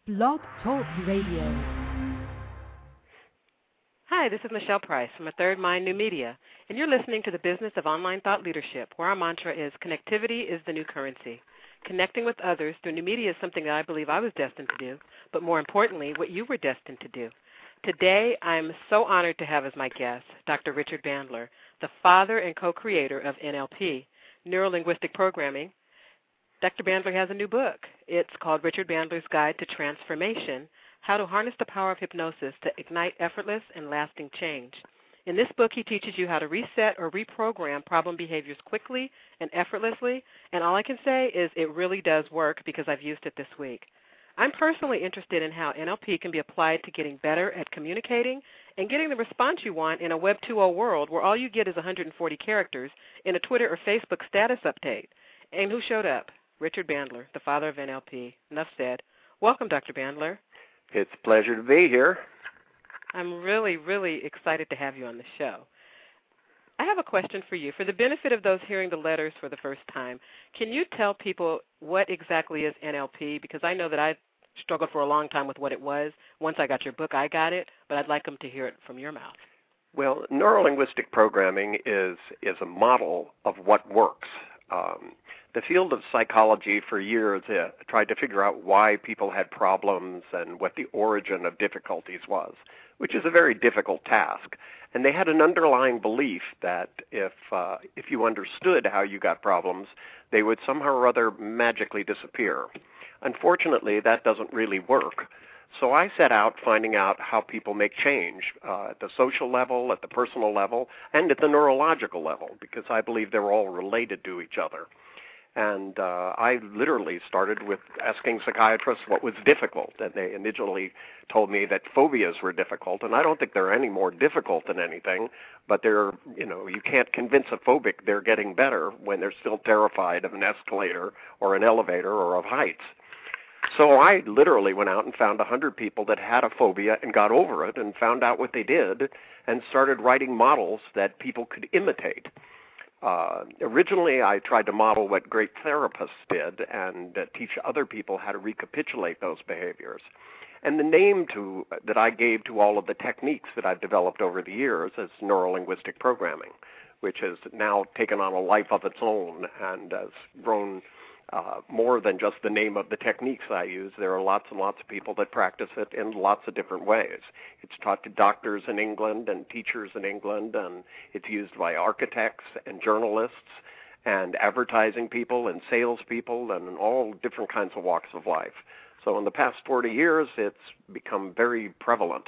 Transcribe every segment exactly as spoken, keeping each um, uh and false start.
Blog Talk Radio. Hi, this is Michelle Price from A Third Mind New Media, and you're listening to the Business of Online Thought Leadership, where our mantra is connectivity is the new currency. Connecting with others through new media is something that I believe I was destined to do, but more importantly, what you were destined to do. Today, I'm so honored to have as my guest Doctor Richard Bandler, the father and co-creator of N L P, Neuro-Linguistic Programming. Doctor Bandler has a new book. It's called Richard Bandler's Guide to Transformation, How to Harness the Power of Hypnosis to Ignite Effortless and Lasting Change. In this book, he teaches you how to reset or reprogram problem behaviors quickly and effortlessly, and all I can say is it really does work because I've used it this week. I'm personally interested in how N L P can be applied to getting better at communicating and getting the response you want in a Web two point oh world where all you get is one hundred forty characters in a Twitter or Facebook status update. And who showed up? Richard Bandler, the father of N L P. Enough said. Welcome, Doctor Bandler. It's a pleasure to be here. I'm really, really excited to have you on the show. I have a question for you. For the benefit of those hearing the letters for the first time, can you tell people what exactly is N L P? Because I know that I struggled for a long time with what it was. Once I got your book, I got it, but I'd like them to hear it from your mouth. Well, neuro-linguistic programming is, is a model of what works. Um, the field of psychology for years uh, tried to figure out why people had problems and what the origin of difficulties was, which is a very difficult task. And they had an underlying belief that if uh, if you understood how you got problems, they would somehow or other magically disappear. Unfortunately, that doesn't really work. So I set out finding out how people make change uh, at the social level, at the personal level, and at the neurological level, because I believe they're all related to each other. And uh, I literally started with asking psychiatrists what was difficult, and they initially told me that phobias were difficult, and I don't think they're any more difficult than anything, but they're, you know, you can't convince a phobic they're getting better when they're still terrified of an escalator or an elevator or of heights. So I literally went out and found one hundred people that had a phobia and got over it and found out what they did and started writing models that people could imitate. Uh, originally, I tried to model what great therapists did and uh, teach other people how to recapitulate those behaviors. And the name to that I gave to all of the techniques that I've developed over the years is neuro-linguistic programming, which has now taken on a life of its own and has grown uh, more than just the name of the techniques I use. There are lots and lots of people that practice it in lots of different ways. It's taught to doctors in England and teachers in England, and it's used by architects and journalists and advertising people and salespeople and in all different kinds of walks of life. So in the past forty years, it's become very prevalent.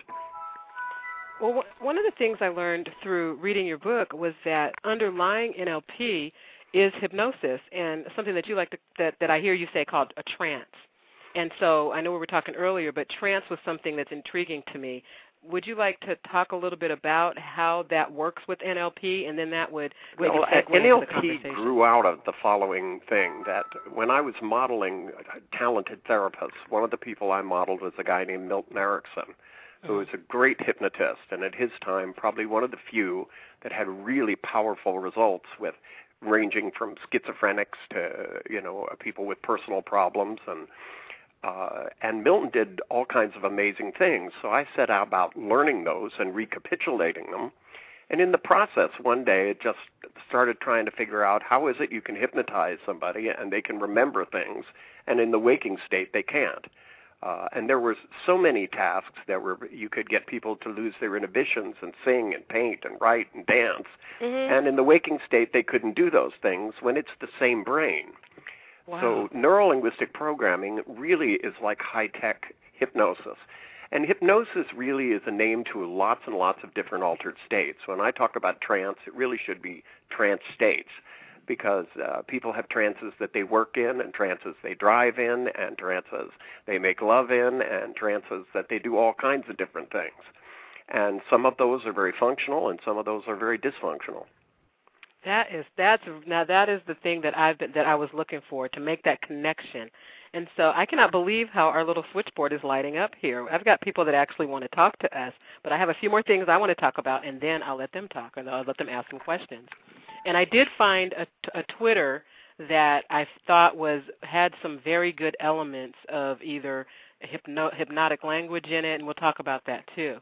Well, one of the things I learned through reading your book was that underlying N L P is hypnosis, and something that you like to, that, that I hear you say called a trance. And so I know we were talking earlier, but trance was something that's intriguing to me. Would you like to talk a little bit about how that works with N L P, and then that would maybe well, segue N L P into the conversation? Grew out of the following thing, that when I was modeling talented therapists, one of the people I modeled was a guy named Milton Erickson, who was a great hypnotist, and at his time probably one of the few that had really powerful results with ranging from schizophrenics to, you know, people with personal problems. And uh, and Milton did all kinds of amazing things. So I set out about learning those and recapitulating them. And in the process, one day, it just started trying to figure out how is it you can hypnotize somebody and they can remember things, and in the waking state, they can't. Uh, and there were so many tasks that were you could get people to lose their inhibitions and sing and paint and write and dance. Mm-hmm. And in the waking state, they couldn't do those things when it's the same brain. Wow. So neuro-linguistic programming really is like high-tech hypnosis. And hypnosis really is a name to lots and lots of different altered states. When I talk about trance, it really should be trance states, because uh, people have trances that they work in and trances they drive in and trances they make love in and trances that they do all kinds of different things. And some of those are very functional and some of those are very dysfunctional. That is that's now that is the thing that I've been, that I was looking for, to make that connection. And so I cannot believe how our little switchboard is lighting up here. I've got people that actually want to talk to us, but I have a few more things I want to talk about, and then I'll let them talk, and I'll let them ask some questions. And I did find a, a Twitter that I thought was had some very good elements of either hypno- hypnotic language in it, and we'll talk about that too.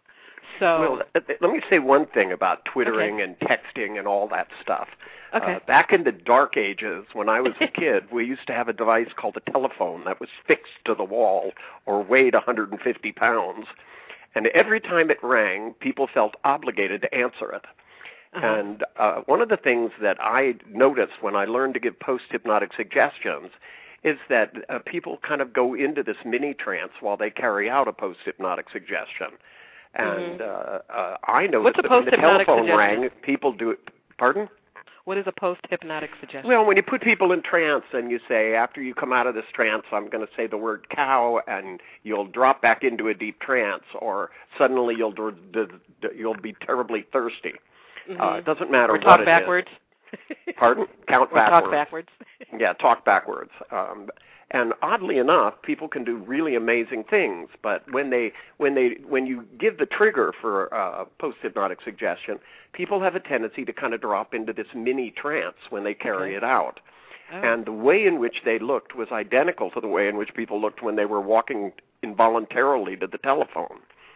So, well, let me say one thing about twittering okay. and texting and all that stuff. Okay. Uh, back in the dark ages, when I was a kid, we used to have a device called a telephone that was fixed to the wall or weighed one hundred fifty pounds. And every time it rang, people felt obligated to answer it. Uh-huh. And uh, one of the things that I noticed when I learned to give post-hypnotic suggestions is that uh, people kind of go into this mini trance while they carry out a post-hypnotic suggestion. And mm-hmm. uh, uh, I noticed What's a that when the telephone suggestion? rang, people do it. Pardon? What is a post-hypnotic suggestion? Well, when you put people in trance and you say, after you come out of this trance, I'm going to say the word cow, and you'll drop back into a deep trance, or suddenly you'll d- d- d- you'll be terribly thirsty. Mm-hmm. Uh, it doesn't matter or what talk it backwards. is. Pardon? Count or backwards. talk backwards. Yeah, talk backwards. Um, and oddly enough, people can do really amazing things. But when they, when they, when you give the trigger for uh, post-hypnotic suggestion, people have a tendency to kind of drop into this mini trance when they carry okay. it out. Oh. And the way in which they looked was identical to the way in which people looked when they were walking involuntarily to the telephone.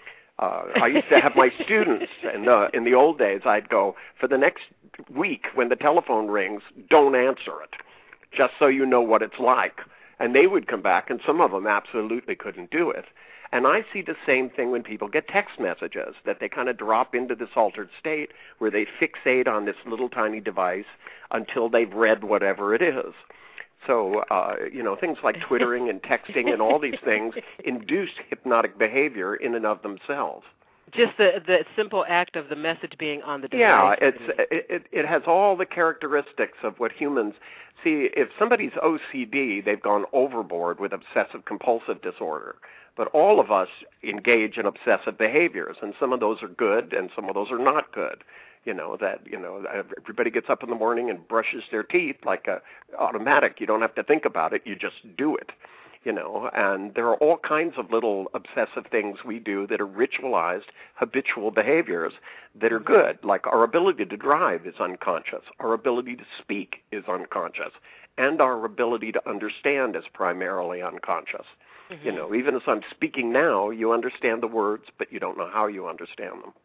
Uh, I used to have my students, in the, in the old days, I'd go, for the next week when the telephone rings, don't answer it, just so you know what it's like. And they would come back, and some of them absolutely couldn't do it. And I see the same thing when people get text messages, that they kind of drop into this altered state where they fixate on this little tiny device until they've read whatever it is. So, uh, you know, things like twittering and texting and all these things induce hypnotic behavior in and of themselves. Just the the simple act of the message being on the device. Yeah, it's it, it has all the characteristics of what humans see. If somebody's O C D, they've gone overboard with obsessive-compulsive disorder. But all of us engage in obsessive behaviors, and some of those are good, and some of those are not good. You know, that, you know, everybody gets up in the morning and brushes their teeth like a automatic. You don't have to think about it. You just do it, you know. And there are all kinds of little obsessive things we do that are ritualized, habitual behaviors that are good. Like our ability to drive is unconscious. Our ability to speak is unconscious. And our ability to understand is primarily unconscious. Mm-hmm. You know, even as I'm speaking now, you understand the words, but you don't know how you understand them.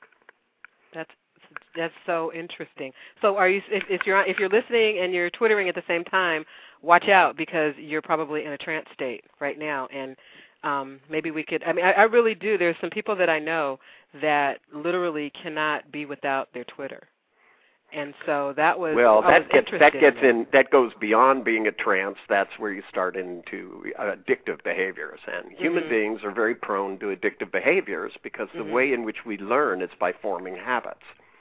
That's That's so interesting. So, are you if, if you're if you're listening and you're twittering at the same time, watch out, because you're probably in a trance state right now. And um, maybe we could. I mean, I, I really do. There's some people that I know that literally cannot be without their Twitter. And so that was well. I That was gets that gets in, in. That goes beyond being a trance. That's where you start into uh, addictive behaviors. And human mm-hmm. beings are very prone to addictive behaviors because the mm-hmm. way in which we learn is by forming habits.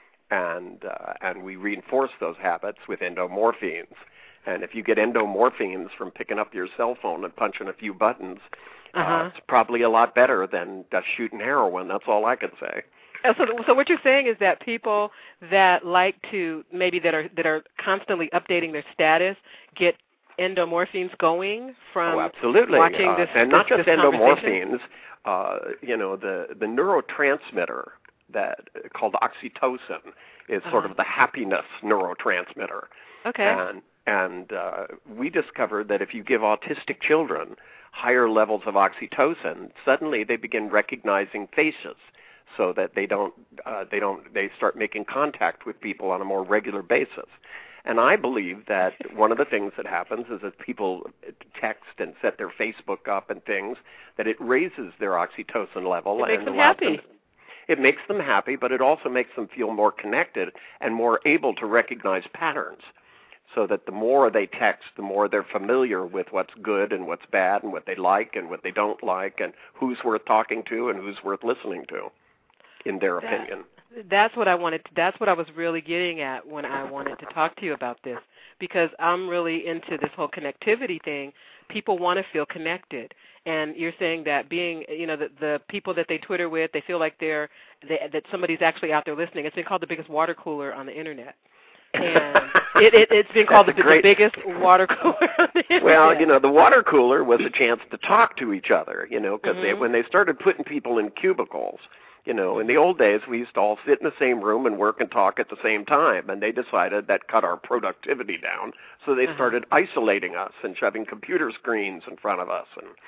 And uh, and we reinforce those habits with endomorphines. And if you get endomorphines from picking up your cell phone and punching a few buttons, uh-huh. uh, it's probably a lot better than uh, shooting heroin. That's all I can say. So, so what you're saying is that people that like to maybe that are that are constantly updating their status get endomorphines going from oh, absolutely. watching uh, this, and this, not just this endomorphines. Uh, you know, the the neurotransmitter that called oxytocin is uh-huh. sort of the happiness neurotransmitter. Okay. And and uh, we discovered that if you give autistic children higher levels of oxytocin, suddenly they begin recognizing faces, so that they don't uh, they don't they start making contact with people on a more regular basis. And I believe that one of the things that happens is that people text and set their Facebook up and things, that it raises their oxytocin level. It makes and them happy. Them, it makes them happy, but it also makes them feel more connected and more able to recognize patterns. So that the more they text, the more they're familiar with what's good and what's bad and what they like and what they don't like and who's worth talking to and who's worth listening to, in their that, opinion. That's what I wanted. To, that's what I was really getting at when I wanted to talk to you about this, because I'm really into this whole connectivity thing. People want to feel connected, and you're saying that being, you know, the, the people that they Twitter with, they feel like they're they, that somebody's actually out there listening. It's been called the biggest water cooler on the internet. And it, it, it's been called the, great... the biggest water cooler on the internet. Well, you know, the water cooler was a chance to talk to each other, you know, because mm-hmm. when they started putting people in cubicles, you know, in the old days, we used to all sit in the same room and work and talk at the same time, and they decided that cut our productivity down, so they uh-huh. started isolating us and shoving computer screens in front of us. And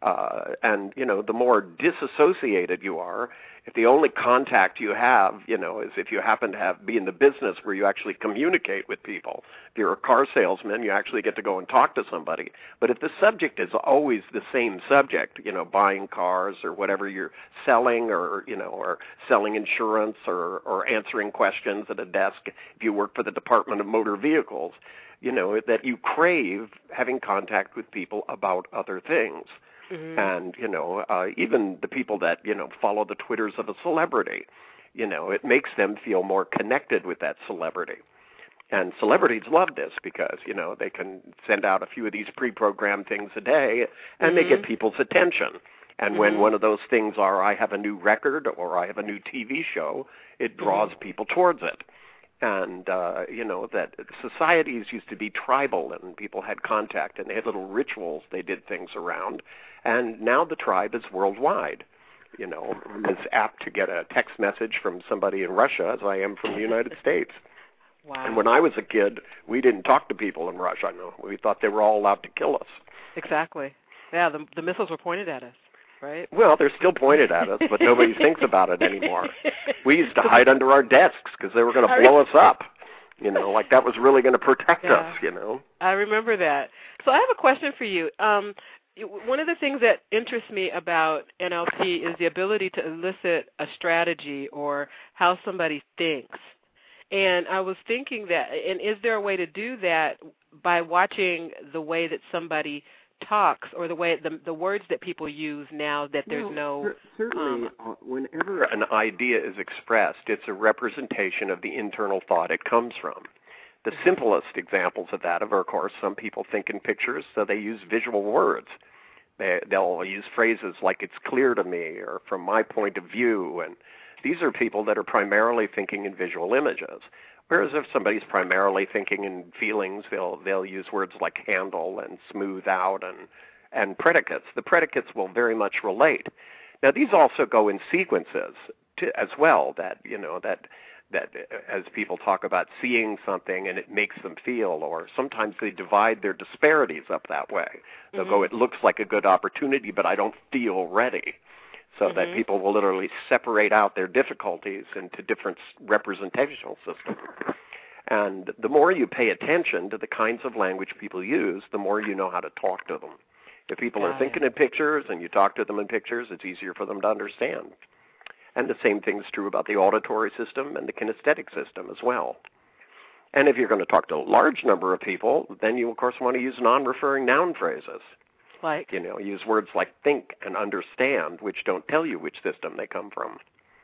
Uh, and, you know, the more disassociated you are, if the only contact you have, you know, is if you happen to have be in the business where you actually communicate with people. If you're a car salesman, you actually get to go and talk to somebody. But if the subject is always the same subject, you know, buying cars or whatever you're selling, or, you know, or selling insurance, or, or answering questions at a desk, if you work for the Department of Motor Vehicles, you know, that you crave having contact with people about other things. Mm-hmm. And, you know, uh, even the people that, you know, follow the Twitters of a celebrity, you know, it makes them feel more connected with that celebrity. And celebrities love this because, you know, they can send out a few of these pre-programmed things a day, and mm-hmm. they get people's attention. And mm-hmm. when one of those things are, I have a new record or I have a new T V show, it draws mm-hmm. people towards it. And, uh, you know, that societies used to be tribal, and people had contact, and they had little rituals they did things around. And now the tribe is worldwide. You know, I'm as apt to get a text message from somebody in Russia as I am from the United States. Wow. And when I was a kid, we didn't talk to people in Russia. No, we thought they were all allowed to kill us. Exactly. Yeah, the, the missiles were pointed at us. Right? Well, they're still pointed at us, but nobody thinks about it anymore. We used to hide under our desks because they were going to blow us up. You know, like that was really going to protect yeah. us, you know. I remember that. So I have a question for you. Um, one of the things that interests me about N L P is the ability to elicit a strategy or how somebody thinks. And I was thinking that, and is there a way to do that by watching the way that somebody talks, or the way the the words that people use now that there's well, no certainly um, uh, whenever an idea is expressed, it's a representation of the internal thought it comes from. The mm-hmm. simplest examples of that are, of course, some people think in pictures, so they use visual words. They, they'll use phrases like "it's clear to me" or "from my point of view," and these are people that are primarily thinking in visual images. Whereas if somebody's primarily thinking in feelings, they'll they'll use words like handle and smooth out and and predicates. The predicates will very much relate. Now these also go in sequences to, as well. That you know that that as people talk about seeing something and it makes them feel, or sometimes they divide their disparities up that way. They'll mm-hmm. go, it looks like a good opportunity, but I don't feel ready. So mm-hmm. that people will literally separate out their difficulties into different representational systems. And the more you pay attention to the kinds of language people use, the more you know how to talk to them. If people Got are thinking it. in pictures and you talk to them in pictures, it's easier for them to understand. And the same thing is true about the auditory system and the kinesthetic system as well. And if you're going to talk to a large number of people, then you, of course, want to use non-referring noun phrases. Like? You know, use words like think and understand, which don't tell you which system they come from.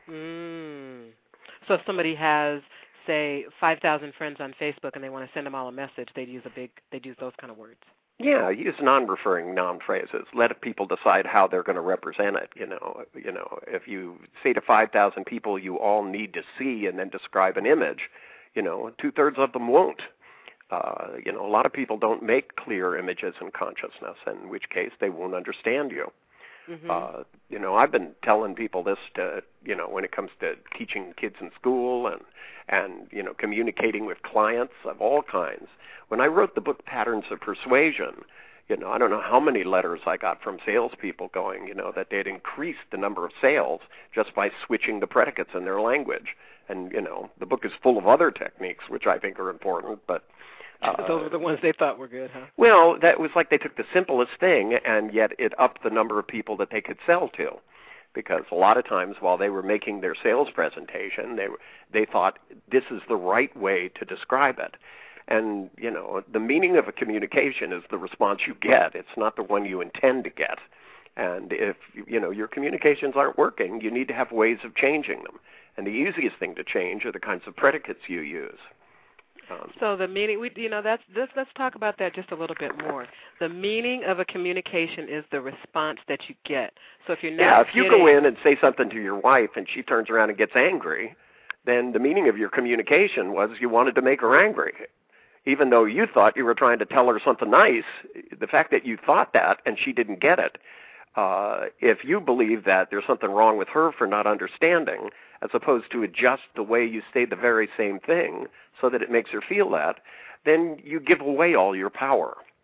Mm. So if somebody has, say, five thousand friends on Facebook and they want to send them all a message, they'd use a big, they'd use those kind of words. Yeah, use non-referring noun phrases. Let people decide how they're going to represent it. You know, you know, if you say to five thousand people, you all need to see and then describe an image, you know, two-thirds of them won't. Uh, you know, a lot of people don't make clear images in consciousness, in which case they won't understand you. Mm-hmm. Uh, you know, I've been telling people this to, you know, when it comes to teaching kids in school and, and, you know, communicating with clients of all kinds. When I wrote the book Patterns of Persuasion, you know, I don't know how many letters I got from salespeople going, you know, that they'd increased the number of sales just by switching the predicates in their language. And, you know, the book is full of other techniques, which I think are important, but Uh, Those were the ones they thought were good, huh? Well, that was like they took the simplest thing, and yet it upped the number of people that they could sell to. Because a lot of times while they were making their sales presentation, they they thought this is the right way to describe it. And, you know, the meaning of a communication is the response you get. It's not the one you intend to get. And if, you know, your communications aren't working, you need to have ways of changing them. And the easiest thing to change are the kinds of predicates you use. Um, so the meaning, we, you know, that's, let's, let's talk about that just a little bit more. The meaning of a communication is the response that you get. So if you're not yeah, if you getting... go in and say something to your wife and she turns around and gets angry, then the meaning of your communication was you wanted to make her angry. Even though you thought you were trying to tell her something nice, the fact that you thought that and she didn't get it, uh, if you believe that there's something wrong with her for not understanding, as opposed to adjust the way you say the very same thing so that it makes her feel that, then you give away all your power.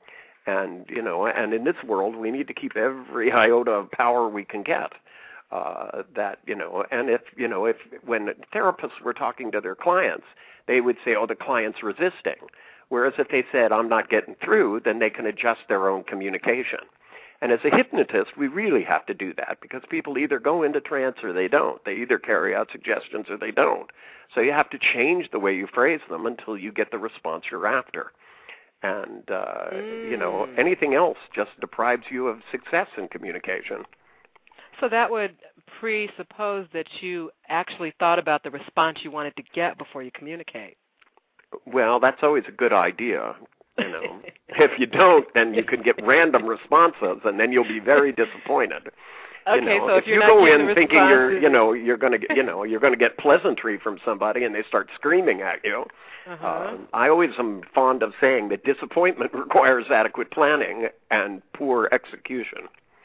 And, you know, and in this world, we need to keep every iota of power we can get. Uh, that, you know, and if, you know, if when therapists were talking to their clients, they would say, oh, the client's resisting. Whereas if they said, I'm not getting through, then they can adjust their own communication. And as a hypnotist, we really have to do that because people either go into trance or they don't. They either carry out suggestions or they don't. So you have to change the way you phrase them until you get the response you're after. And, uh, mm. you know, anything else just deprives you of success in communication. So that would presuppose that you actually thought about the response you wanted to get before you communicate. Well, that's always a good idea. You know, if you don't, then you can get random responses, and then you'll be very disappointed. Okay, you know, so if, if you're you not go getting in thinking you're, you know, responses- you're going to, you know, you're going to get pleasantry from somebody, and they start screaming at you. Uh-huh. Uh, I always am fond of saying that disappointment requires adequate planning and poor execution.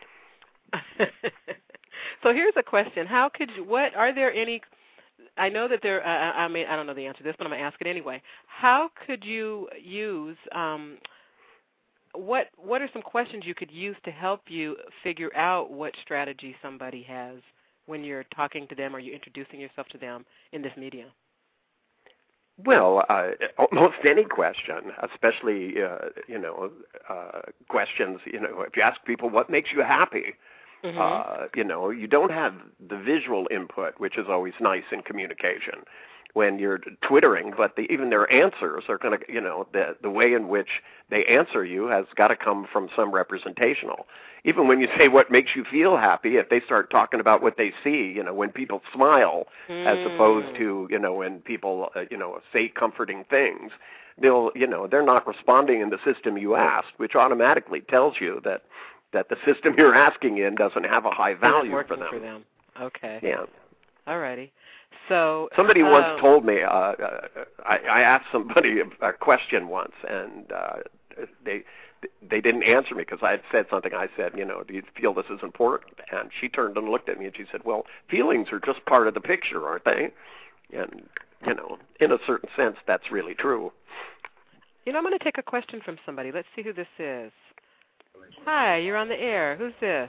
So here's a question: how could you? What are there any? I know that there. Uh, I mean, I don't know the answer to this, but I'm going to ask it anyway. How could you use? Um, what What are some questions you could use to help you figure out what strategy somebody has when you're talking to them or you're introducing yourself to them in this medium? Well, uh, almost any question, especially uh, you know uh, questions. You know, if you ask people what makes you happy. Mm-hmm. Uh, you know, you don't have the visual input, which is always nice in communication when you're twittering, but the, even their answers are going to, you know, the, the way in which they answer you has got to come from some representational. Even when you say what makes you feel happy, if they start talking about what they see, you know, when people smile mm. as opposed to, you know, when people, uh, you know, say comforting things, they'll, you know, they're not responding in the system you asked, which automatically tells you that that the system you're asking in doesn't have a high value for them. for them. Okay. Yeah. All righty. So somebody um, once told me, uh, uh, I, I asked somebody a, a question once, and uh, they they didn't answer me because I had said something. I said, you know, do you feel this is important? And she turned and looked at me, and she said, well, feelings are just part of the picture, aren't they? And, you know, in a certain sense, that's really true. You know, I'm going to take a question from somebody. Let's see who this is. Hi, you're on the air. Who's this?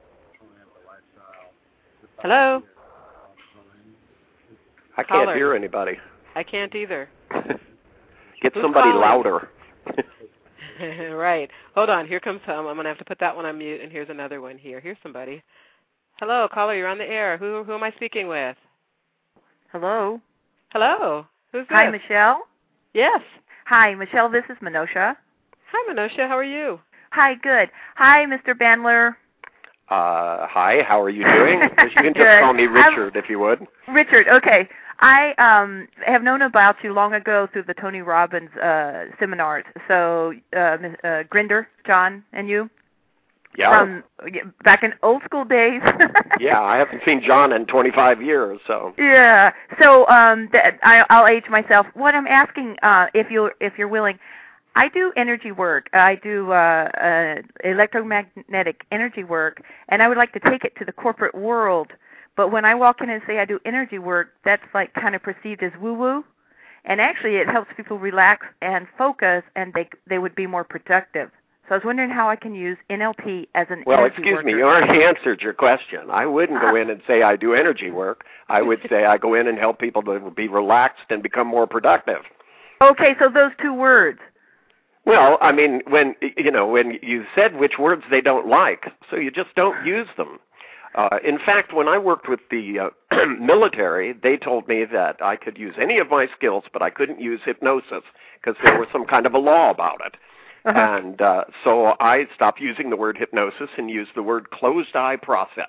Hello? I can't Caller. hear anybody. I can't either. Get Who's somebody calling? louder. Right. Hold on. Here comes some. I'm going to have to put that one on mute, and here's another one here. Here's somebody. Hello, caller. You're on the air. Who who am I speaking with? Hello. Hello. Who's this? Hi, Michelle. Yes. Hi, Michelle. This is Minosha. Hi, Minosha. How are you? Hi, good. Hi, Mister Bandler. Uh, hi, how are you doing? You can just Good. call me Richard I'm, if you would. Richard, okay. I um, have known about you long ago through the Tony Robbins uh, seminars. So, uh, uh, Grinder, John, and you? Yeah. From back in old school days. Yeah, I haven't seen John in twenty-five years, so. Yeah. So um, th- I, I'll age myself. What I'm asking, uh, if you're if you're willing, I do energy work. I do uh, uh, electromagnetic energy work, and I would like to take it to the corporate world. But when I walk in and say I do energy work, that's like kind of perceived as woo-woo. And actually, it helps people relax and focus, and they they would be more productive. So I was wondering how I can use N L P as an well, energy excuse worker. me, you already answered your question. I wouldn't go in and say I do energy work. I would say I go in and help people to be relaxed and become more productive. Okay, so those two words. Well, I mean, when you know when you said which words they don't like, so you just don't use them. Uh, in fact, when I worked with the uh, military, they told me that I could use any of my skills, but I couldn't use hypnosis because there was some kind of a law about it. Uh-huh. And uh, so I stopped using the word hypnosis and used the word closed eye process.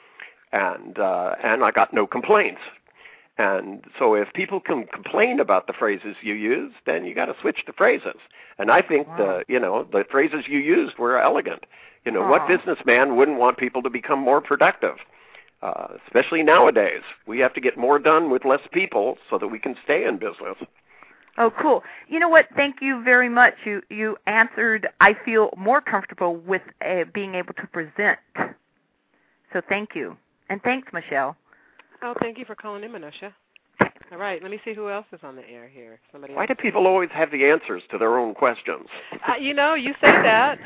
And uh, and I got no complaints. And so if people can complain about the phrases you use, then you got to switch the phrases. And I think wow. the you know the phrases you used were elegant. You know, Aww. What businessman wouldn't want people to become more productive? Uh, especially nowadays, we have to get more done with less people so that we can stay in business. Oh, cool. You know what? Thank you very much. You you answered. I feel more comfortable with uh, being able to present. So thank you. And thanks, Michelle. Oh, thank you for calling in, Minosha. All right, let me see who else is on the air here. Somebody Why else? do people always have the answers to their own questions? Uh, you know, you say that.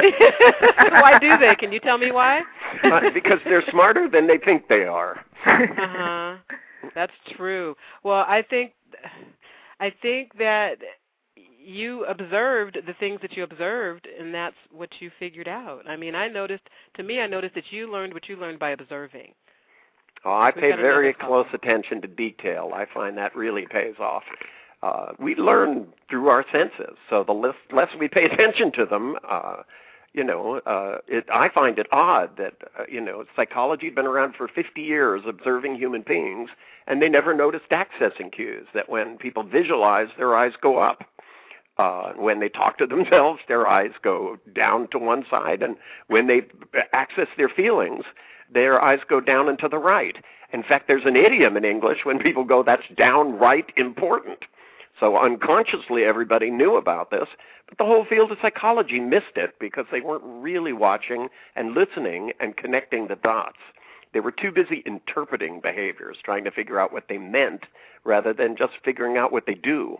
Why do they? Can you tell me why? uh, because they're smarter than they think they are. Uh-huh. That's true. Well, I think I think that you observed the things that you observed, and that's what you figured out. I mean, I noticed, to me, I noticed that you learned what you learned by observing. Oh, I We've pay got very another call. close attention to detail. I find that really pays off. Uh, we learn through our senses, so the less, less we pay attention to them, uh, you know, uh, it, I find it odd that, uh, you know, psychology had been around for fifty years observing human beings, and they never noticed accessing cues, that when people visualize, their eyes go up. Uh, when they talk to themselves, their eyes go down to one side, and when they access their feelings, their eyes go down and to the right. In fact, there's an idiom in English when people go, that's downright important. So unconsciously everybody knew about this, but the whole field of psychology missed it because they weren't really watching and listening and connecting the dots. They were too busy interpreting behaviors, trying to figure out what they meant rather than just figuring out what they do.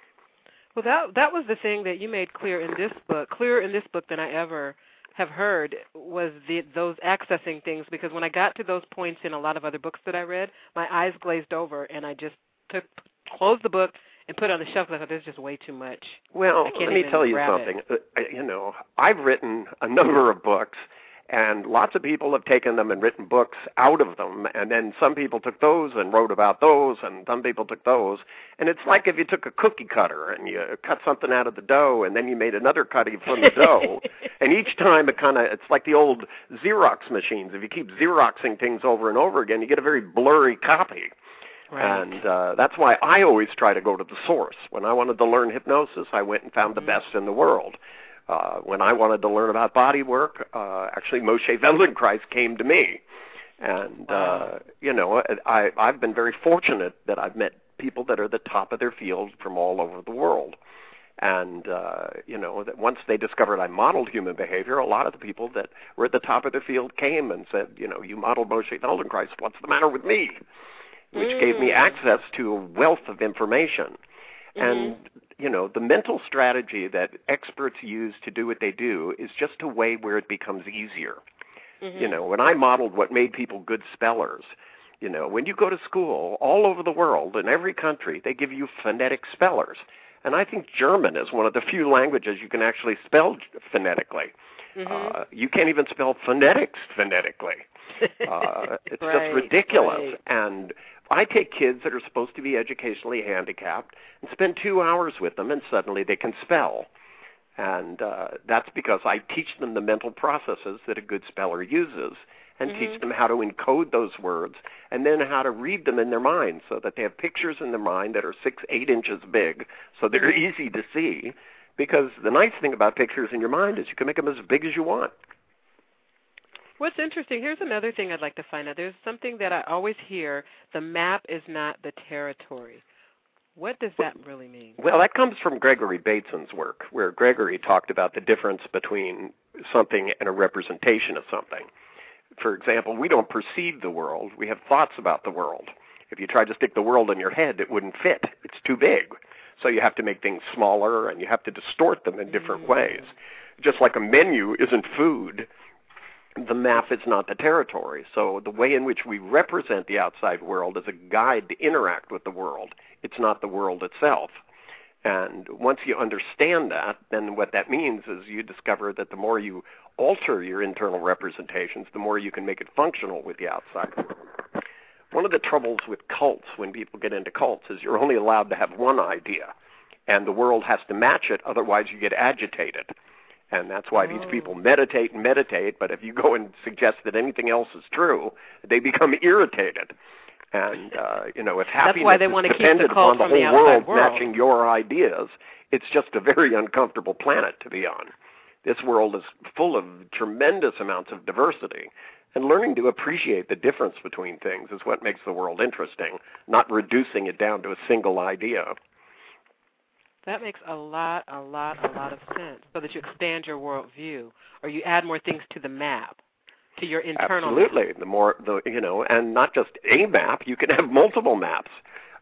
Well, that that was the thing that you made clear in this book, clearer in this book than I ever have heard, was the, those accessing things, because when I got to those points in a lot of other books that I read, my eyes glazed over, and I just took closed the book and put it on the shelf, and I thought, there's just way too much. Well, let me tell you grab something. Uh, you know, I've written a number of books, and lots of people have taken them and written books out of them, and then some people took those and wrote about those, and some people took those. And it's like if you took a cookie cutter and you cut something out of the dough, and then you made another cutting from the dough, and each time it kind of, it's like the old Xerox machines. If you keep Xeroxing things over and over again, you get a very blurry copy. Right. And uh, that's why I always try to go to the source. When I wanted to learn hypnosis, I went and found mm-hmm. the best in the world. Uh, when I wanted to learn about body work, uh, actually Moshe Feldenkrais came to me. And, wow. uh, you know, I, I've been very fortunate that I've met people that are the top of their field from all over the world. And, uh, you know, that once they discovered I modeled human behavior, a lot of the people that were at the top of their field came and said, you know, you modeled Moshe Feldenkrais, what's the matter with me? Which mm. gave me access to a wealth of information. Mm-hmm. And, you know, the mental strategy that experts use to do what they do is just a way where it becomes easier. Mm-hmm. You know, when I modeled what made people good spellers, you know, when you go to school all over the world, in every country, they give you phonetic spellers. And I think German is one of the few languages you can actually spell phonetically. Mm-hmm. Uh, you can't even spell phonetics phonetically. Uh, it's right, just ridiculous. Right. And I take kids that are supposed to be educationally handicapped and spend two hours with them, and suddenly they can spell. And uh, that's because I teach them the mental processes that a good speller uses, and mm-hmm. teach them how to encode those words, and then how to read them in their mind so that they have pictures in their mind that are six, eight inches big, so they're mm-hmm. easy to see. Because the nice thing about pictures in your mind is you can make them as big as you want. What's interesting, here's another thing I'd like to find out. There's something that I always hear, the map is not the territory. What does that really mean? Well, that comes from Gregory Bateson's work, where Gregory talked about the difference between something and a representation of something. For example, we don't perceive the world. We have thoughts about the world. If you tried to stick the world in your head, it wouldn't fit. It's too big. So you have to make things smaller, and you have to distort them in different mm. ways. Just like a menu isn't food, the map is not the territory. So the way in which we represent the outside world is a guide to interact with the world. It's not the world itself. And once you understand that, then what that means is you discover that the more you alter your internal representations, the more you can make it functional with the outside world. One of the troubles with cults, when people get into cults, is you're only allowed to have one idea, and the world has to match it, otherwise you get agitated. And that's why oh. these people meditate and meditate, but if you go and suggest that anything else is true, they become irritated. And, uh, you know, if happiness why they is want to dependent keep the cult upon the from whole the world, world matching your ideas, it's just a very uncomfortable planet to be on. This world is full of tremendous amounts of diversity, and learning to appreciate the difference between things is what makes the world interesting, not reducing it down to a single idea. That makes a lot, a lot, a lot of sense, so that you expand your worldview, or you add more things to the map, to your internal Absolutely. map. The more, the you know, and not just a map, you can have multiple maps.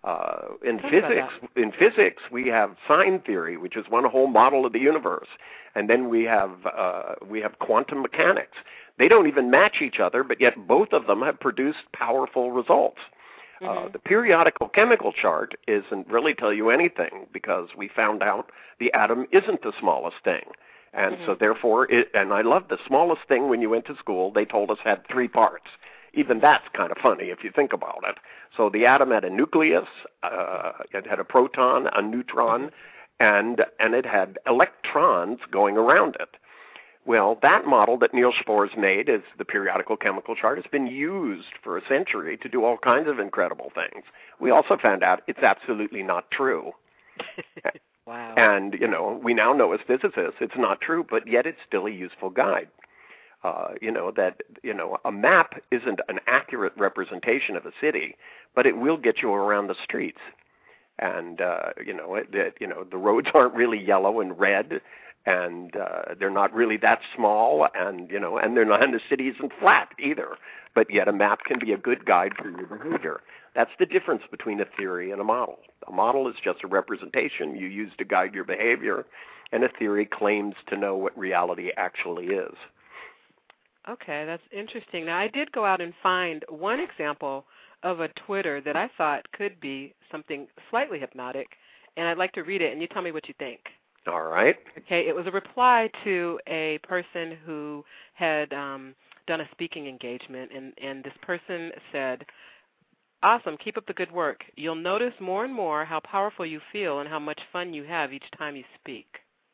Uh, in Tell physics, in physics, we have sign theory, which is one whole model of the universe, and then we have uh, we have quantum mechanics. They don't even match each other, but yet both of them have produced powerful results. Mm-hmm. Uh, the periodical chemical chart isn't really tell you anything because we found out the atom isn't the smallest thing. And mm-hmm. so therefore, it, and I love the smallest thing when you went to school, they told us had three parts. Even that's kind of funny if you think about it. So the atom had a nucleus, uh, it had a proton, a neutron, and and it had electrons going around it. Well, that model that Niels Bohr's made as the periodical chemical chart has been used for a century to do all kinds of incredible things. We also found out it's absolutely not true. Wow. And, you know, we now know as physicists it's not true, but yet it's still a useful guide. Uh, you know, that, you know, a map isn't an accurate representation of a city, but it will get you around the streets. And, uh, you know, it, it, you know, the roads aren't really yellow and red, and uh, they're not really that small, and, you know, and they're not, and the city isn't flat either. But yet a map can be a good guide for your behavior. That's the difference between a theory and a model. A model is just a representation you use to guide your behavior, and a theory claims to know what reality actually is. Okay, that's interesting. Now, I did go out and find one example of a Twitter that I thought could be something slightly hypnotic, and I'd like to read it, and you tell me what you think. All right. Okay, it was a reply to a person who had um, done a speaking engagement, and, and this person said, "Awesome, keep up the good work. You'll notice more and more how powerful you feel and how much fun you have each time you speak."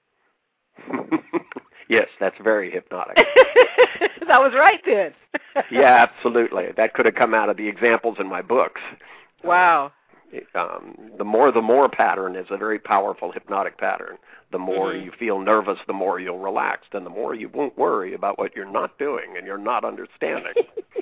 Yes, that's very hypnotic. That was right then. Yeah, absolutely. That could have come out of the examples in my books. Wow. Um, the more the more pattern is a very powerful hypnotic pattern. The more mm-hmm. you feel nervous, the more you'll relax, and the more you won't worry about what you're not doing and you're not understanding.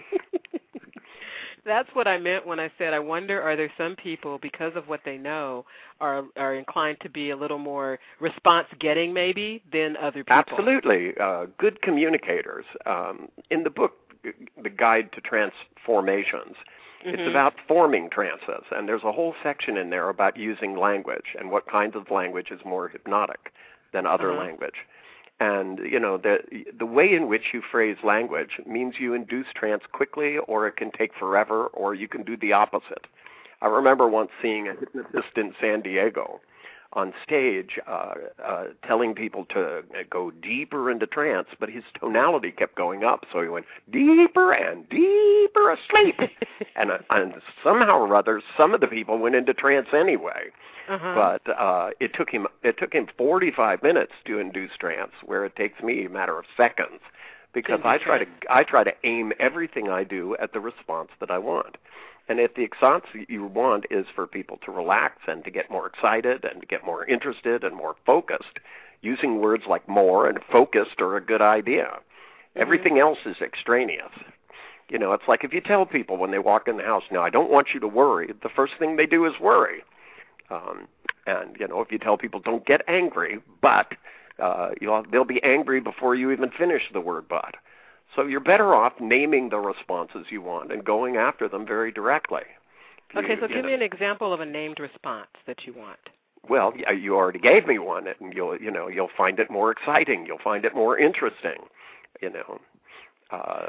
That's what I meant when I said, I wonder, are there some people, because of what they know, are are inclined to be a little more response-getting, maybe, than other people? Absolutely. Uh, good communicators. Um, in the book, The Guide to Transformations, mm-hmm. it's about forming trances, and there's a whole section in there about using language and what kinds of language is more hypnotic than other uh-huh. language. And, you know, the the way in which you phrase language means you induce trance quickly, or it can take forever, or you can do the opposite. I remember once seeing a hypnotist in San Diego on stage uh, uh, telling people to go deeper into trance, but his tonality kept going up, so he went deeper and deeper asleep. and, uh, and somehow or other, some of the people went into trance anyway. Uh-huh. But uh, it took him it took him forty-five minutes to induce trance, where it takes me a matter of seconds, because I try to I try to aim everything I do at the response that I want. And if the response you want is for people to relax and to get more excited and to get more interested and more focused, using words like more and focused are a good idea. Mm-hmm. Everything else is extraneous. You know, it's like if you tell people when they walk in the house, now I don't want you to worry, the first thing they do is worry. Um, and, you know, if you tell people don't get angry, but uh, you'll, they'll be angry before you even finish the word but. So you're better off naming the responses you want and going after them very directly. Okay, you, so you give know. me an example of a named response that you want. Well, you already gave me one, and you'll, you know, you'll find it more exciting. You'll find it more interesting. You know, uh,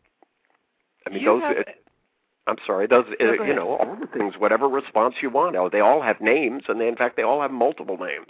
I mean, you those. Have... It, I'm sorry, those, no, uh, you know, all the things, whatever response you want. Oh, they all have names, and they, in fact, they all have multiple names.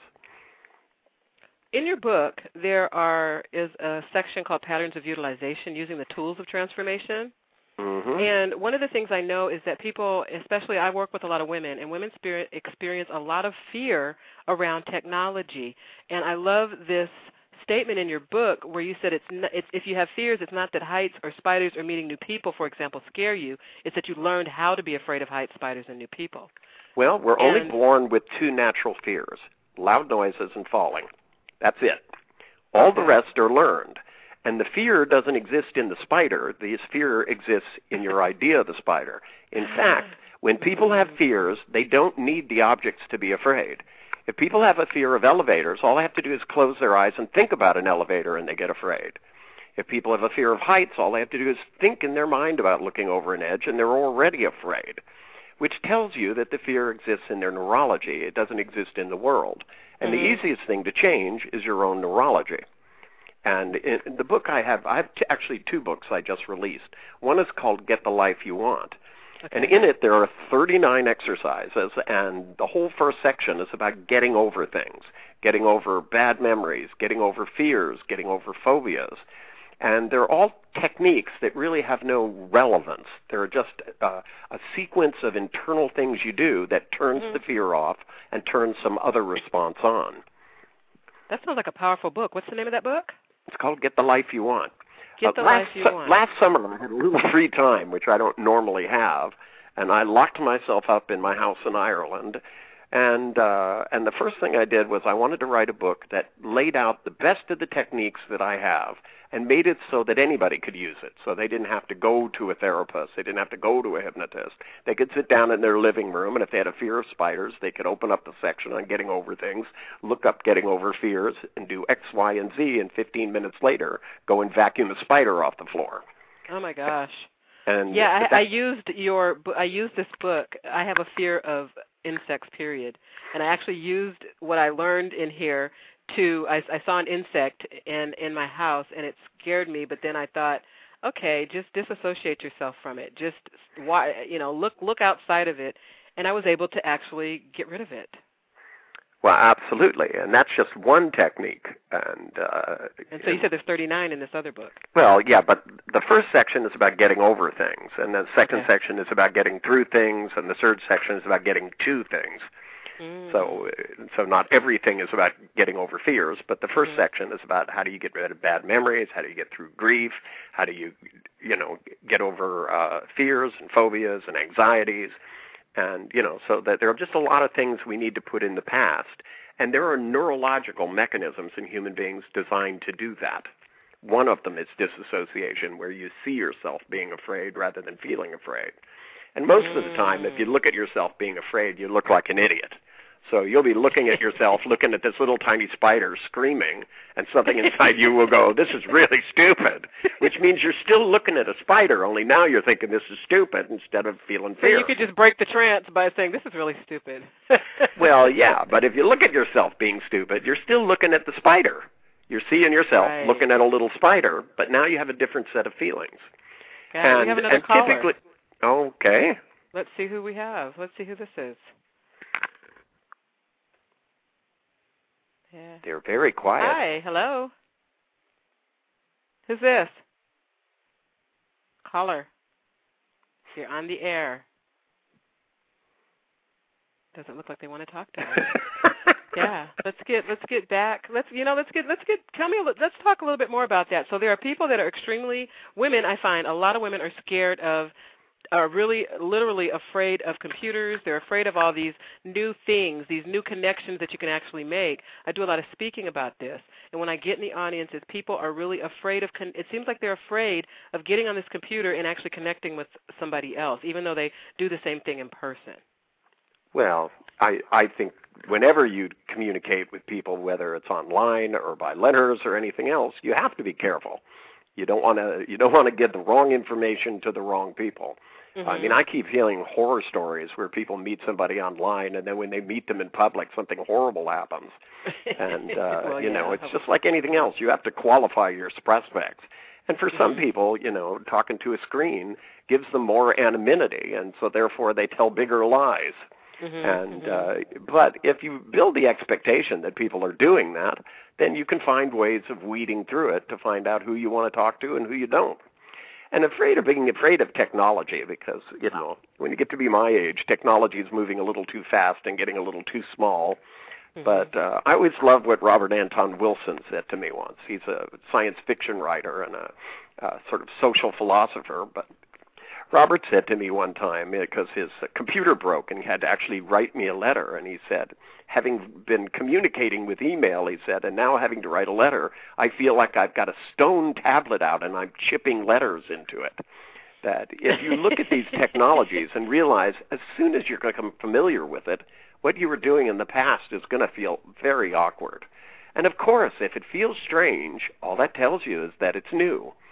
In your book, there are is a section called Patterns of Utilization, using the tools of transformation. Mm-hmm. And one of the things I know is that people, especially I work with a lot of women, and women spirit experience a lot of fear around technology. And I love this statement in your book where you said it's, not, it's if you have fears, it's not that heights or spiders or meeting new people, for example, scare you. It's that you learned how to be afraid of heights, spiders, and new people. Well, we're and, only born with two natural fears, loud noises and falling. That's it. All okay. the rest are learned. And the fear doesn't exist in the spider. The fear exists in your idea of the spider. In fact, when people have fears, they don't need the objects to be afraid. If people have a fear of elevators, all they have to do is close their eyes and think about an elevator and they get afraid. If people have a fear of heights, all they have to do is think in their mind about looking over an edge and they're already afraid. which tells you that the fear exists in their neurology. It doesn't exist in the world. And mm-hmm. the easiest thing to change is your own neurology. And in the book I have, I have t- actually two books I just released. One is called Get the Life You Want. Okay. And in it, there are thirty-nine exercises, and the whole first section is about getting over things, getting over bad memories, getting over fears, getting over phobias. And they're all techniques that really have no relevance. They're just uh, a sequence of internal things you do that turns mm-hmm. the fear off and turns some other response on. That sounds like a powerful book. What's the name of that book? It's called Get the Life You Want. Get the uh, last, life you want. Last summer, I had a little free time, which I don't normally have, and I locked myself up in my house in Ireland. And uh, and the first thing I did was I wanted to write a book that laid out the best of the techniques that I have and made it so that anybody could use it. So they didn't have to go to a therapist. They didn't have to go to a hypnotist. They could sit down in their living room, and if they had a fear of spiders, they could open up the section on getting over things, look up getting over fears, and do X, Y, and Z, and fifteen minutes later, go and vacuum a spider off the floor. Oh, my gosh. And yeah, I, I used your. I used this book. I have a fear of insects, period. And I actually used what I learned in here to, I, I saw an insect in, in my house, and it scared me, but then I thought, okay, just disassociate yourself from it. Just, why, you know, look look outside of it, and I was able to actually get rid of it. Well, absolutely, and that's just one technique. And uh, and so you said there's thirty-nine in this other book. Well, yeah, but the first section is about getting over things, and the second okay. section is about getting through things, and the third section is about getting to things. Mm. So, so not everything is about getting over fears, but the first mm. section is about how do you get rid of bad memories, how do you get through grief, how do you, you know, get over uh, fears and phobias and anxieties. And, you know, so that there are just a lot of things we need to put in the past. And there are neurological mechanisms in human beings designed to do that. One of them is disassociation, where you see yourself being afraid rather than feeling afraid. And most mm. of the time, if you look at yourself being afraid, you look like an idiot. So you'll be looking at yourself, looking at this little tiny spider screaming, and something inside you will go, this is really stupid, which means you're still looking at a spider, only now you're thinking this is stupid instead of feeling fear. So you could just break the trance by saying, this is really stupid. Well, yeah, but if you look at yourself being stupid, you're still looking at the spider. You're seeing yourself right. looking at a little spider, but now you have a different set of feelings. Okay, and, we have another and caller. Typically, okay. Let's see who we have. Let's see who this is. Yeah. They're very quiet. Hi, hello. Who's this? Caller. You're on the air. Doesn't look like they want to talk to us. Yeah, let's get let's get back. Let's you know let's get let's get tell me a little, let's talk a little bit more about that. So there are people that are extremely women. I find a lot of women are scared of. Are really literally afraid of computers. They're afraid of all these new things, these new connections that you can actually make. I do a lot of speaking about this. And when I get in the audiences, people are really afraid of, con- it seems like they're afraid of getting on this computer and actually connecting with somebody else, even though they do the same thing in person. Well, I, I think whenever you communicate with people, whether it's online or by letters or anything else, you have to be careful. You don't want to you don't want to get the wrong information to the wrong people. Mm-hmm. I mean, I keep hearing horror stories where people meet somebody online, and then when they meet them in public, something horrible happens. And, uh, well, you yeah, know, it's just like anything else. You have to qualify your prospects. And for some mm-hmm. people, you know, talking to a screen gives them more anonymity, and so therefore they tell bigger lies. Mm-hmm. And mm-hmm. uh, but if you build the expectation that people are doing that, then you can find ways of weeding through it to find out who you want to talk to and who you don't. And afraid of being afraid of technology because, you know, when you get to be my age, technology is moving a little too fast and getting a little too small. Mm-hmm. But uh, I always loved what Robert Anton Wilson said to me once. He's a science fiction writer and a, a sort of social philosopher. But Robert said to me one time, because his computer broke and he had to actually write me a letter, and he said, having been communicating with email, he said, and now having to write a letter, I feel like I've got a stone tablet out and I'm chipping letters into it. That if you look at these technologies and realize as soon as you're going to become familiar with it, what you were doing in the past is going to feel very awkward. And of course, if it feels strange, all that tells you is that it's new.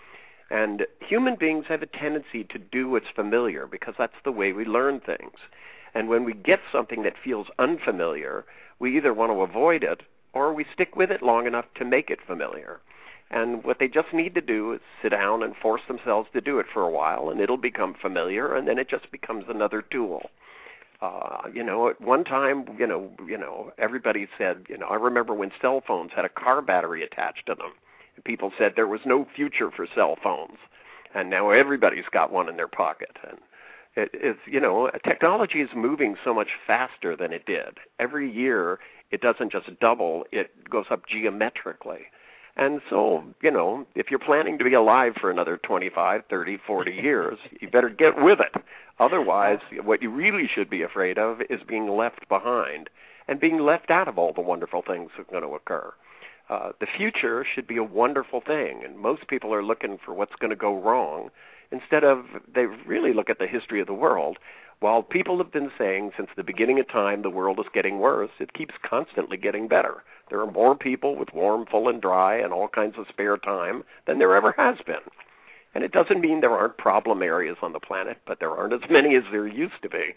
And human beings have a tendency to do what's familiar because that's the way we learn things. And when we get something that feels unfamiliar, we either want to avoid it or we stick with it long enough to make it familiar. And what they just need to do is sit down and force themselves to do it for a while, and it'll become familiar, and then it just becomes another tool. Uh, you know, at one time, you know, you know, everybody said, you know, I remember when cell phones had a car battery attached to them. And people said there was no future for cell phones, and now everybody's got one in their pocket. And it is, you know, technology is moving so much faster than it did. Every year, it doesn't just double; it goes up geometrically. And so, you know, if you're planning to be alive for another twenty-five, thirty, forty years, you better get with it. Otherwise, what you really should be afraid of is being left behind and being left out of all the wonderful things that are going to occur. Uh, the future should be a wonderful thing, and most people are looking for what's going to go wrong instead of they really look at the history of the world. While people have been saying since the beginning of time the world is getting worse, it keeps constantly getting better. There are more people with warm, full, and dry and all kinds of spare time than there ever has been. And it doesn't mean there aren't problem areas on the planet, but there aren't as many as there used to be.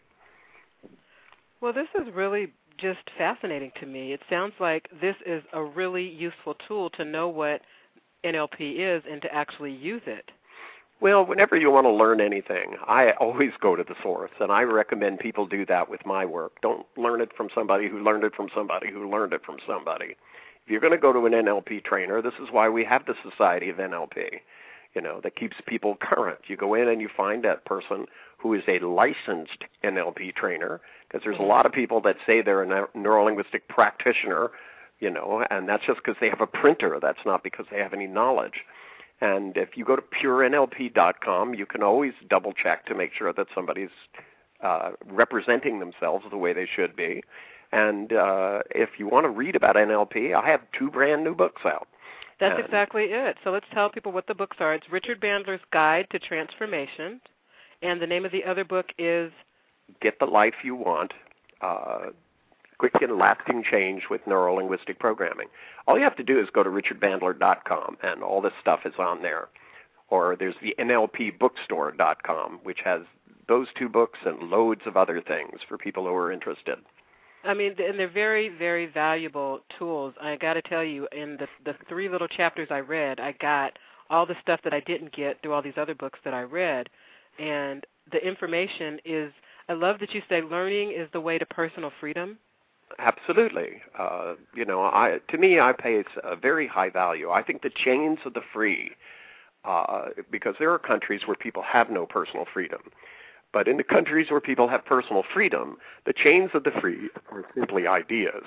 Well, this is really just fascinating to me. It sounds like this is a really useful tool to know what N L P is and to actually use it. Well, whenever you want to learn anything, I always go to the source, and I recommend people do that with my work. Don't learn it from somebody who learned it from somebody who learned it from somebody. If you're going to go to an N L P trainer, this is why we have the Society of N L P, you know, that keeps people current. You go in and you find that person who is a licensed N L P trainer, because there's a lot of people that say they're a neurolinguistic practitioner, you know, and that's just because they have a printer. That's not because they have any knowledge. And if you go to pure N L P dot com, you can always double-check to make sure that somebody's uh, representing themselves the way they should be. And uh, if you want to read about N L P, I have two brand new books out. That's and exactly it. So let's tell people what the books are. It's Richard Bandler's Guide to Transformation, and the name of the other book is Get the Life You Want, uh, Quick and Lasting Change with Neurolinguistic Programming. All you have to do is go to richard bandler dot com, and all this stuff is on there. Or there's the N L P bookstore dot com, which has those two books and loads of other things for people who are interested. I mean, and they're very, very valuable tools. I got to tell you, in the the three little chapters I read, I got all the stuff that I didn't get through all these other books that I read. And the information is, I love that you say learning is the way to personal freedom. Absolutely. Uh, you know, I to me, I pay a very high value. I think the chains of the free, uh, because there are countries where people have no personal freedom. But in the countries where people have personal freedom, the chains of the free are simply ideas.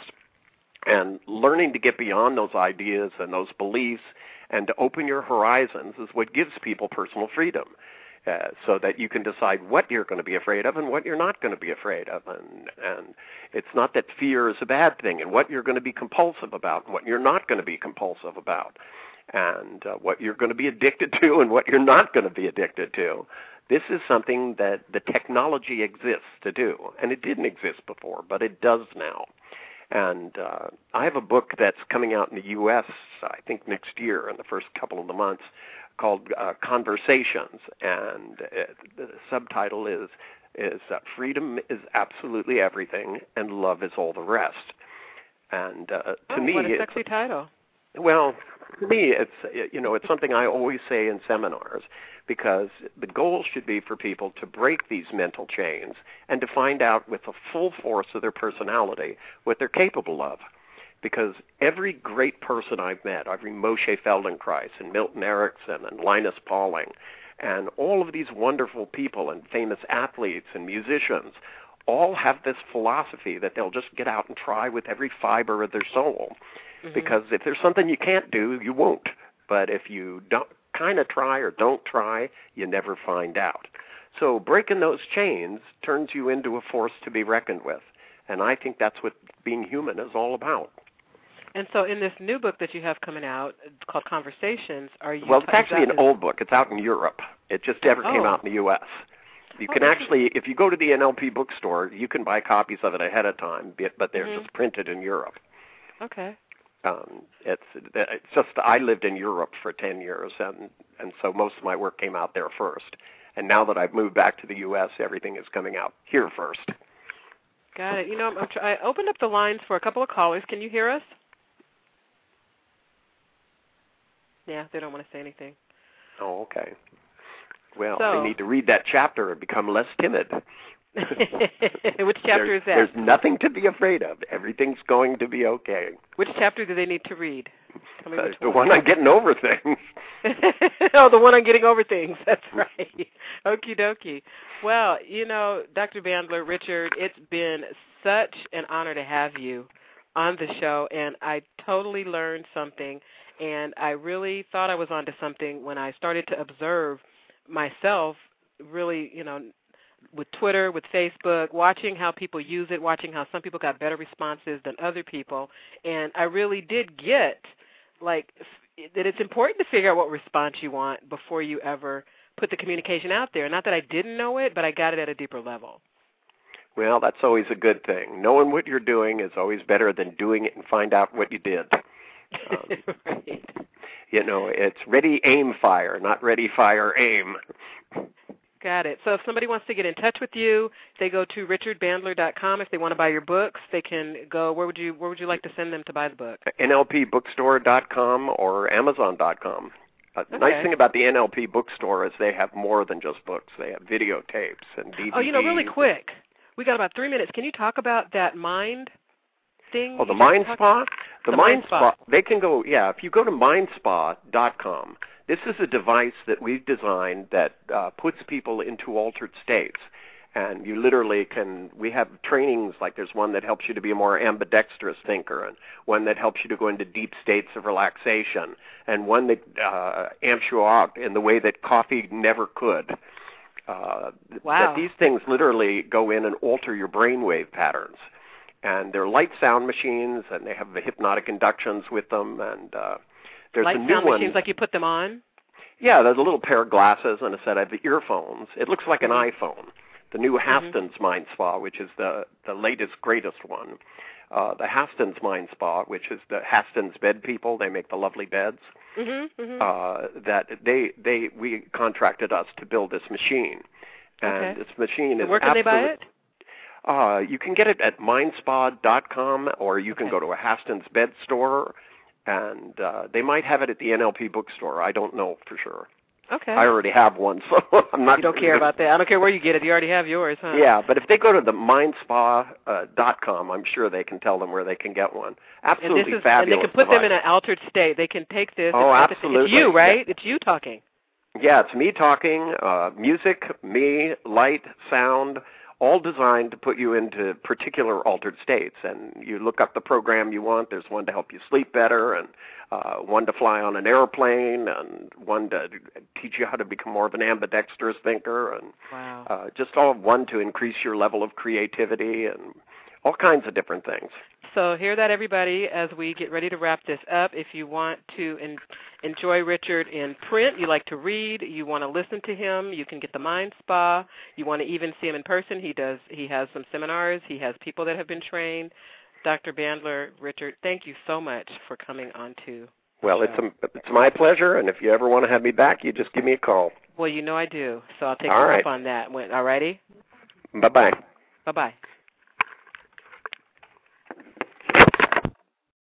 And learning to get beyond those ideas and those beliefs and to open your horizons is what gives people personal freedom. Uh, so that you can decide what you're going to be afraid of and what you're not going to be afraid of. And, and it's not that fear is a bad thing, and what you're going to be compulsive about and what you're not going to be compulsive about, and uh, what you're going to be addicted to and what you're not going to be addicted to. This is something that the technology exists to do, and it didn't exist before, but it does now. And uh, I have a book that's coming out in the U S, I think next year in the first couple of the months, called uh, Conversations, and uh, the subtitle is is uh, Freedom is Absolutely Everything, and Love is All the Rest. And uh, to oh, me, what a sexy title. Well, to me, it's you know it's something I always say in seminars, because the goal should be for people to break these mental chains and to find out with the full force of their personality what they're capable of. Because every great person I've met, every Moshe Feldenkrais and Milton Erickson and Linus Pauling, and all of these wonderful people and famous athletes and musicians, all have this philosophy that they'll just get out and try with every fiber of their soul. Mm-hmm. Because if there's something you can't do, you won't. But if you don't kind of try or don't try, you never find out. So breaking those chains turns you into a force to be reckoned with. And I think that's what being human is all about. And so in this new book that you have coming out called Conversations, are you... Well, it's actually an is... old book. It's out in Europe. It just never oh. came out in the U S. You oh, can actually, if you go to the N L P bookstore, you can buy copies of it ahead of time, but they're mm-hmm. just printed in Europe. Okay. Um, it's it's just I lived in Europe for ten years, and and so most of my work came out there first. And now that I've moved back to the U S, everything is coming out here first. Got it. You know, I'm try- I opened up the lines for a couple of callers. Can you hear us? Yeah, they don't want to say anything. Oh, okay. Well, so, they need to read that chapter and become less timid. Which chapter there's, is that? There's nothing to be afraid of. Everything's going to be okay. Which chapter do they need to read? Tell me uh, which the one. one on getting over things. Oh, the one on getting over things. That's right. Okie dokie. Well, you know, Doctor Bandler, Richard, it's been such an honor to have you on the show, and I totally learned something, and I really thought I was onto something when I started to observe myself really, you know, with Twitter, with Facebook, watching how people use it, watching how some people got better responses than other people, and I really did get, like, that it's important to figure out what response you want before you ever put the communication out there. Not that I didn't know it, but I got it at a deeper level. Well, that's always a good thing. Knowing what you're doing is always better than doing it and find out what you did. Um, right. You know, it's ready, aim, fire, not ready, fire, aim. Got it. So if somebody wants to get in touch with you, they go to richard bandler dot com. If they want to buy your books, they can go. Where would you Where would you like to send them to buy the book? N L P bookstore dot com or amazon dot com. Uh, the okay. nice thing about the N L P bookstore is they have more than just books. They have videotapes and D V Ds. Oh, you know, really quick. We got about three minutes. Can you talk about that mind thing? Oh, the Mind Spa? The, the Mind Mind Spa. Spa. They can go, yeah, if you go to mind spa dot com, this is a device that we've designed that uh, puts people into altered states. And you literally can, we have trainings, like there's one that helps you to be a more ambidextrous thinker, and one that helps you to go into deep states of relaxation, and one that uh, amps you out in the way that coffee never could. Uh, wow. That these things literally go in and alter your brainwave patterns. And they're light sound machines, and they have the hypnotic inductions with them, and uh, there's light a new sound one. Machines, like you put them on? Yeah, there's a little pair of glasses and a set of earphones. It looks like an mm-hmm. iPhone. The new Hastons mm-hmm. Mind Spa, which is the, the latest, greatest one. Uh, the Hastons Mind Spa, which is the Hastons bed people. They make the lovely beds. Mm-hmm. Mm-hmm. Uh, that they they we contracted us to build this machine, and okay. this machine so is where can absolutely, they buy it? Uh, you can get it at mind spa dot com, or you can okay. go to a Hastons bed store, and uh, they might have it at the N L P bookstore. I don't know for sure. Okay. I already have one, so I'm not. You don't care about that. I don't care where you get it. You already have yours, huh? Yeah, but if they go to the mind spa dot com, I'm sure they can tell them where they can get one. Absolutely and this is, fabulous. And they can put device. them in an altered state. They can take this. Oh, it's, absolutely. It's you, right? Yeah. It's you talking. Yeah, it's me talking, uh, music, me, light, sound, all designed to put you into particular altered states. And you look up the program you want. There's one to help you sleep better, and uh, one to fly on an airplane, and one to teach you how to become more of an ambidextrous thinker, and wow. uh, just all one to increase your level of creativity, and all kinds of different things. So hear that, everybody, as we get ready to wrap this up. If you want to en- enjoy Richard in print, you like to read, you want to listen to him, you can get the Mind Spa. You want to even see him in person. He does. He has some seminars. He has people that have been trained. Doctor Bandler, Richard, thank you so much for coming on to Well, it's a, it's my pleasure, and if you ever want to have me back, you just give me a call. Well, you know I do, so I'll take all you right. up on that. All righty? Bye-bye. Bye-bye.